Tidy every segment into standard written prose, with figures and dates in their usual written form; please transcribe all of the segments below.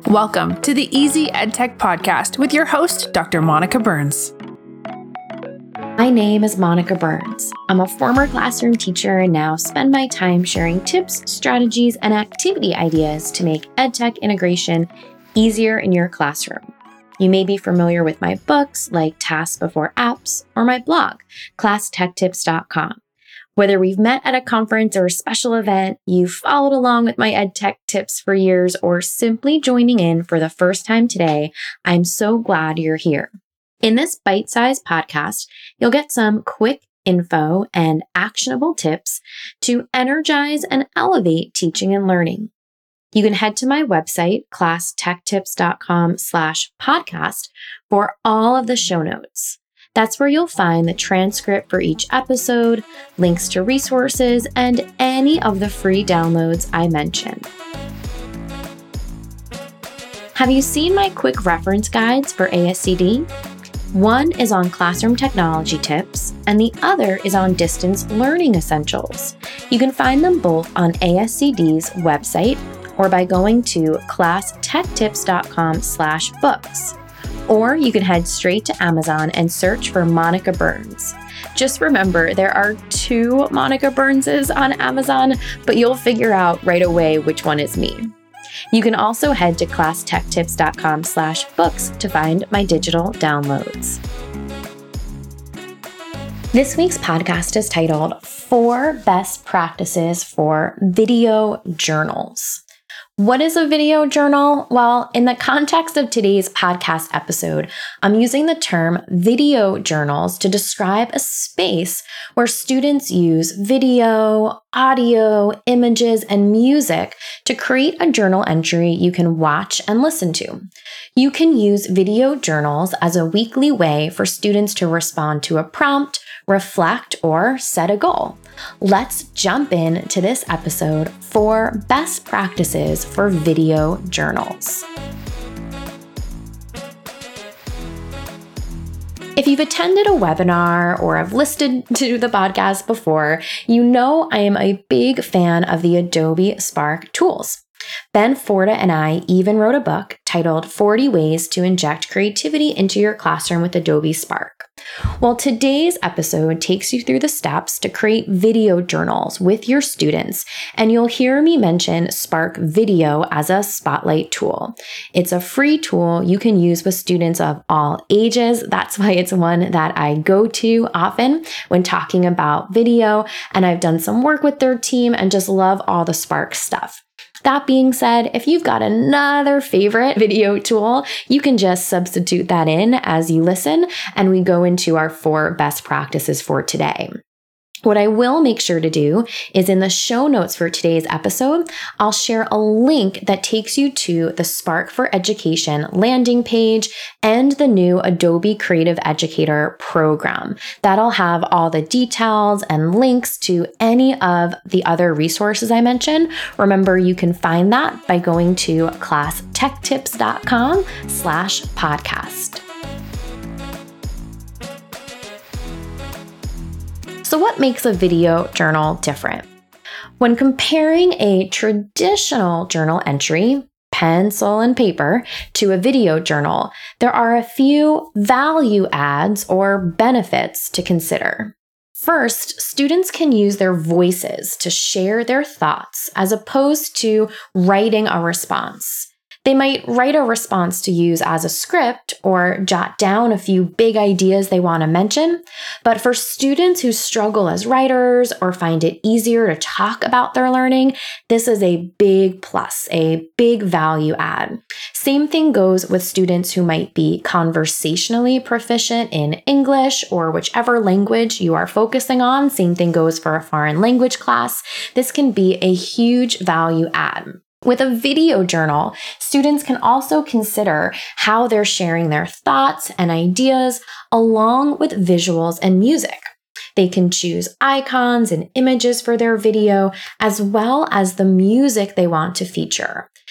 Welcome to the Easy EdTech Podcast with your host, Dr. Monica Burns. My name is Monica Burns. I'm a former classroom teacher and now spend my time sharing tips, strategies, and activity ideas to make EdTech integration easier in your classroom. You may be familiar with my books like Tasks Before Apps or my blog, ClassTechTips.com. Whether we've met at a conference or a special event, you've followed along with my EdTech tips for years, or simply joining in for the first time today, I'm so glad you're here. In this bite-sized podcast, you'll get some quick info and actionable tips to energize and elevate teaching and learning. You can head to my website, ClassTechTips.com/podcast, for all of the show notes. That's where you'll find the transcript for each episode, links to resources, and any of the free downloads I mentioned. Have you seen my quick reference guides for ASCD? One is on classroom technology tips, and the other is on distance learning essentials. You can find them both on ASCD's website or by going to ClassTechTips.com/books. Or you can head straight to Amazon and search for Monica Burns. Just remember, there are 2 Monica Burnses on Amazon, but you'll figure out right away which one is me. You can also head to ClassTechTips.com/books to find my digital downloads. This week's podcast is titled 4 Best Practices for Video Journals. What is a video journal? Well, in the context of today's podcast episode, I'm using the term video journals to describe a space where students use video, audio, images, and music to create a journal entry you can watch and listen to. You can use video journals as a weekly way for students to respond to a prompt, reflect, or set a goal. Let's jump into this episode for best practices for video journals. If you've attended a webinar or have listened to the podcast before, you know I am a big fan of the Adobe Spark tools. Ben Forta and I even wrote a book titled 40 Ways to Inject Creativity into Your Classroom with Adobe Spark. Well, today's episode takes you through the steps to create video journals with your students, and you'll hear me mention Spark Video as a spotlight tool. It's a free tool you can use with students of all ages. That's why it's one that I go to often when talking about video, and I've done some work with their team and just love all the Spark stuff. That being said, if you've got another favorite video tool, you can just substitute that in as you listen, and we go into our 4 best practices for today. What I will make sure to do is in the show notes for today's episode, I'll share a link that takes you to the Spark for Education landing page and the new Adobe Creative Educator program. That'll have all the details and links to any of the other resources I mentioned. Remember, you can find that by going to ClassTechTips.com/podcast. So what makes a video journal different? When comparing a traditional journal entry, pencil and paper, to a video journal, there are a few value adds or benefits to consider. First, students can use their voices to share their thoughts as opposed to writing a response. They might write a response to use as a script or jot down a few big ideas they want to mention. But for students who struggle as writers or find it easier to talk about their learning, this is a big plus, a big value add. Same thing goes with students who might be conversationally proficient in English or whichever language you are focusing on. Same thing goes for a foreign language class. This can be a huge value add. With a video journal, students can also consider how they're sharing their thoughts and ideas along with visuals and music. They can choose icons and images for their video, as well as the music they want to feature.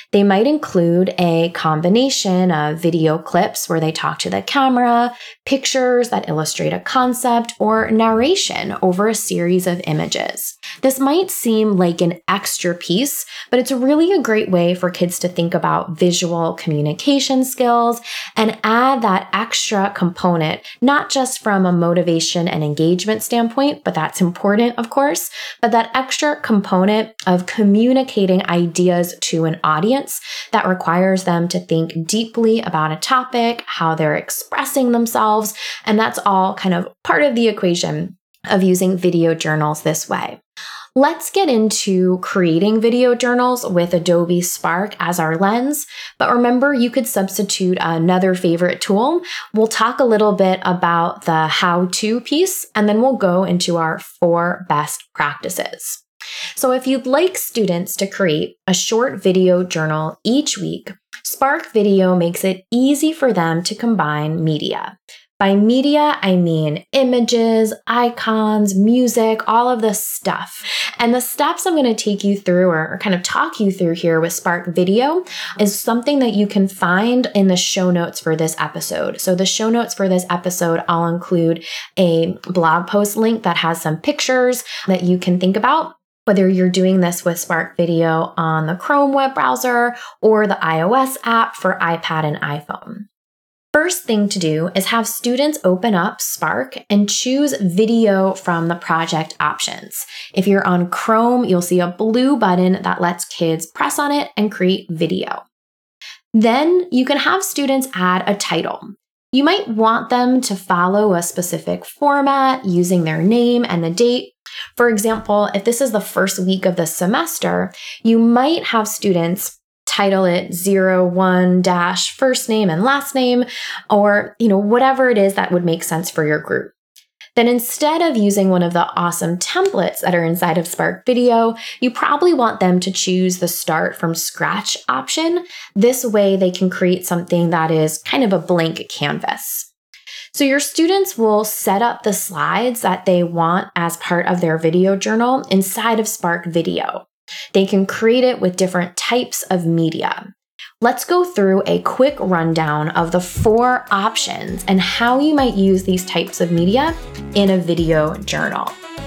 They might include a combination of video clips where they talk to the camera, pictures that illustrate a concept, or narration over a series of images. This might seem like an extra piece, but it's really a great way for kids to think about visual communication skills and add that extra component, not just from a motivation and engagement standpoint, but that's important, of course, but that extra component of communicating ideas to an audience that requires them to think deeply about a topic, how they're expressing themselves, and that's all kind of part of the equation of using video journals this way. Let's get into creating video journals with Adobe Spark as our lens, but remember you could substitute another favorite tool. We'll talk a little bit about the how-to piece, and then we'll go into our 4 best practices. So if you'd like students to create a short video journal each week, Spark Video makes it easy for them to combine media. By media, I mean images, icons, music, all of this stuff. And the steps I'm going to take you through or kind of talk you through here with Spark Video is something that you can find in the show notes for this episode. So the show notes for this episode, I'll include a blog post link that has some pictures that you can think about, whether you're doing this with Spark Video on the Chrome web browser or the iOS app for iPad and iPhone. First thing to do is have students open up Spark and choose video from the project options. If you're on Chrome, you'll see a blue button that lets kids press on it and create video. Then you can have students add a title. You might want them to follow a specific format using their name and the date. For example, if this is the first week of the semester, you might have students title it 01 - first name and last name, or whatever it is that would make sense for your group. Then instead of using one of the awesome templates that are inside of Spark Video, you probably want them to choose the start from scratch option. This way they can create something that is kind of a blank canvas. So your students will set up the slides that they want as part of their video journal inside of Spark Video. They can create it with different types of media. Let's go through a quick rundown of the 4 options and how you might use these types of media in a video journal.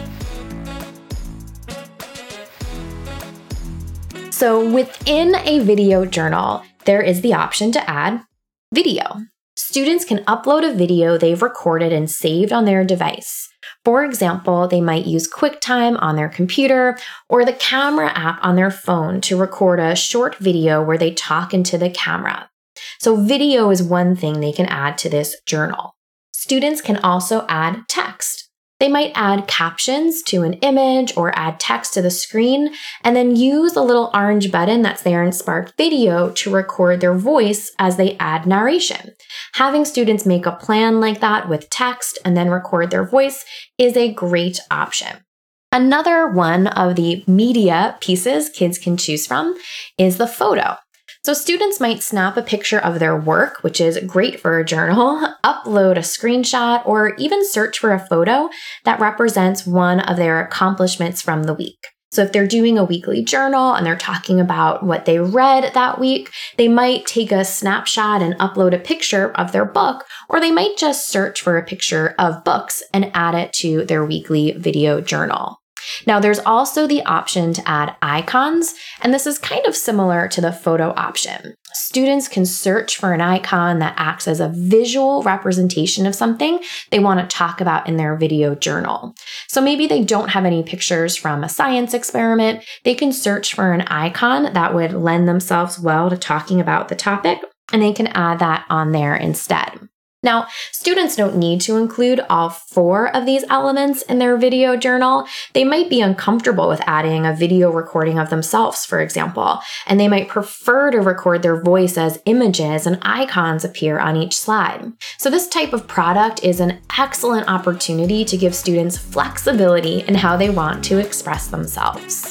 So within a video journal, there is the option to add video. Students can upload a video they've recorded and saved on their device. For example, they might use QuickTime on their computer or the camera app on their phone to record a short video where they talk into the camera. So video is one thing they can add to this journal. Students can also add text. They might add captions to an image or add text to the screen, and then use the little orange button that's there in Spark Video to record their voice as they add narration. Having students make a plan like that with text and then record their voice is a great option. Another one of the media pieces kids can choose from is the photo. So students might snap a picture of their work, which is great for a journal, upload a screenshot, or even search for a photo that represents one of their accomplishments from the week. So if they're doing a weekly journal and they're talking about what they read that week, they might take a snapshot and upload a picture of their book, or they might just search for a picture of books and add it to their weekly video journal. Now, there's also the option to add icons, and this is kind of similar to the photo option. Students can search for an icon that acts as a visual representation of something they want to talk about in their video journal. So maybe they don't have any pictures from a science experiment. They can search for an icon that would lend themselves well to talking about the topic, and they can add that on there instead. Now, students don't need to include all 4 of these elements in their video journal. They might be uncomfortable with adding a video recording of themselves, for example, and they might prefer to record their voice as images and icons appear on each slide. So this type of product is an excellent opportunity to give students flexibility in how they want to express themselves.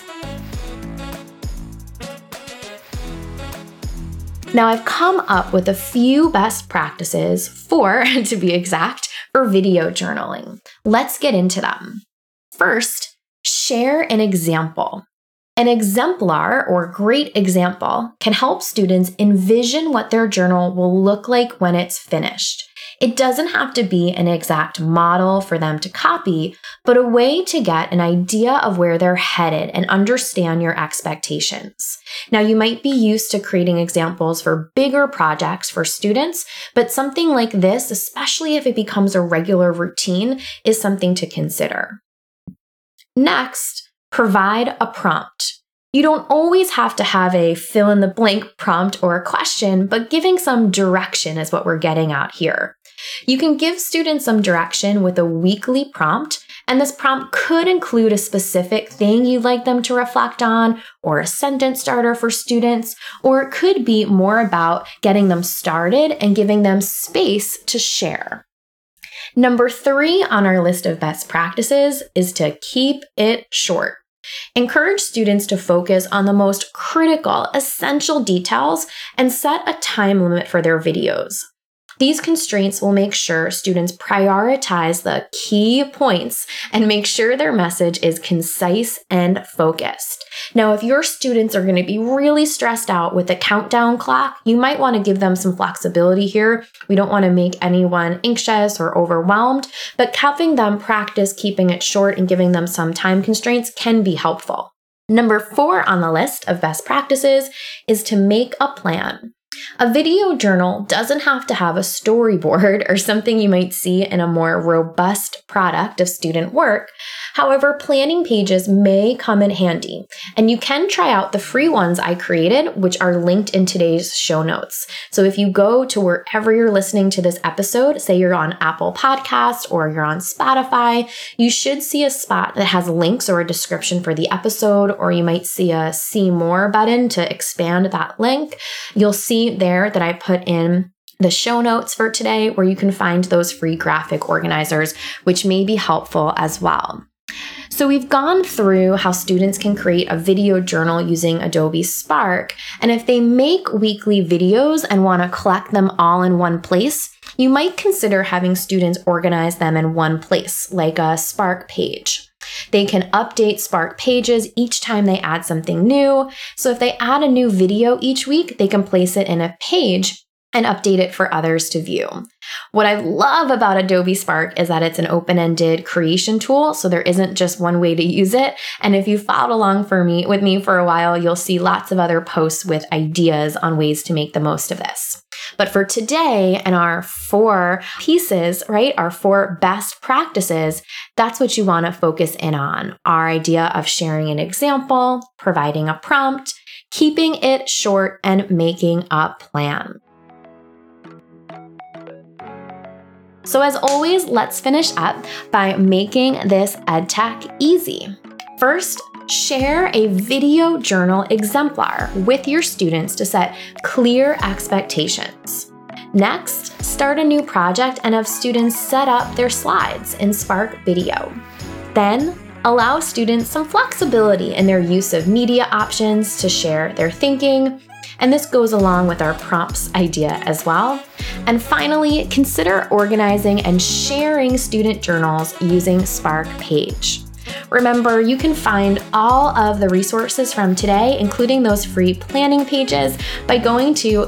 Now, I've come up with a few best practices, 4 to be exact, for video journaling. Let's get into them. First, share an example. An exemplar or great example can help students envision what their journal will look like when it's finished. It doesn't have to be an exact model for them to copy, but a way to get an idea of where they're headed and understand your expectations. Now, you might be used to creating examples for bigger projects for students, but something like this, especially if it becomes a regular routine, is something to consider. Next, provide a prompt. You don't always have to have a fill-in-the-blank prompt or a question, but giving some direction is what we're getting at here. You can give students some direction with a weekly prompt, and this prompt could include a specific thing you'd like them to reflect on, or a sentence starter for students, or it could be more about getting them started and giving them space to share. Number 3 on our list of best practices is to keep it short. Encourage students to focus on the most critical, essential details and set a time limit for their videos. These constraints will make sure students prioritize the key points and make sure their message is concise and focused. Now, if your students are going to be really stressed out with the countdown clock, you might want to give them some flexibility here. We don't want to make anyone anxious or overwhelmed, but having them practice keeping it short and giving them some time constraints can be helpful. Number 4 on the list of best practices is to make a plan. A video journal doesn't have to have a storyboard or something you might see in a more robust product of student work. However, planning pages may come in handy, and you can try out the free ones I created, which are linked in today's show notes. So if you go to wherever you're listening to this episode, say you're on Apple Podcasts or you're on Spotify, you should see a spot that has links or a description for the episode, or you might see a See More button to expand that link. You'll see there that I put in the show notes for today where you can find those free graphic organizers, which may be helpful as well. So we've gone through how students can create a video journal using Adobe Spark, and if they make weekly videos and want to collect them all in one place, you might consider having students organize them in one place, like a Spark page. They can update Spark pages each time they add something new. So if they add a new video each week, they can place it in a page and update it for others to view. What I love about Adobe Spark is that it's an open-ended creation tool, so there isn't just one way to use it. And if you followed along with me for a while, you'll see lots of other posts with ideas on ways to make the most of this. But for today and our 4 pieces, right, our 4 best practices, that's what you want to focus in on. Our idea of sharing an example, providing a prompt, keeping it short, and making a plan. So as always, let's finish up by making this EdTech easy. First, share a video journal exemplar with your students to set clear expectations. Next, start a new project and have students set up their slides in Spark Video. Then, allow students some flexibility in their use of media options to share their thinking. And this goes along with our prompts idea as well. And finally, consider organizing and sharing student journals using Spark Page. Remember, you can find all of the resources from today, including those free planning pages, by going to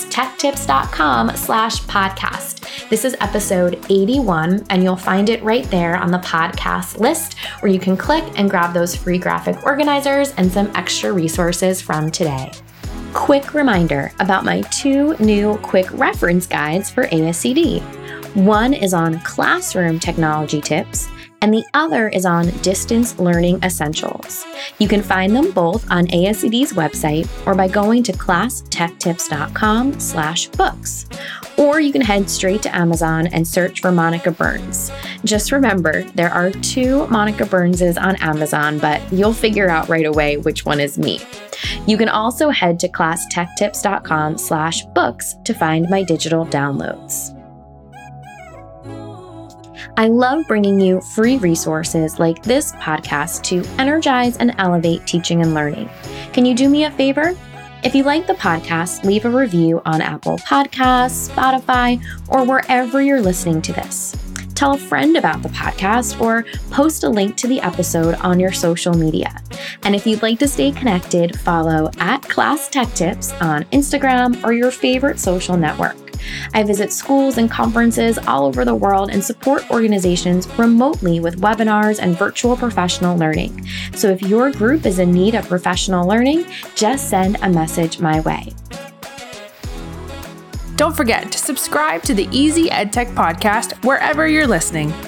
classtechtips.com/podcast. This is episode 81, and you'll find it right there on the podcast list where you can click and grab those free graphic organizers and some extra resources from today. Quick reminder about my 2 new quick reference guides for ASCD. One is on classroom technology tips, and the other is on distance learning essentials. You can find them both on ASCD's website or by going to classtechtips.com/books. Or you can head straight to Amazon and search for Monica Burns. Just remember, there are 2 Monica Burnses on Amazon, but you'll figure out right away which one is me. You can also head to classtechtips.com/books to find my digital downloads. I love bringing you free resources like this podcast to energize and elevate teaching and learning. Can you do me a favor? If you like the podcast, leave a review on Apple Podcasts, Spotify, or wherever you're listening to this. tell a friend about the podcast, or post a link to the episode on your social media. And if you'd like to stay connected, follow @ClassTechTips on Instagram or your favorite social network. I visit schools and conferences all over the world and support organizations remotely with webinars and virtual professional learning. So if your group is in need of professional learning, just send a message my way. Don't forget to subscribe to the Easy EdTech podcast wherever you're listening.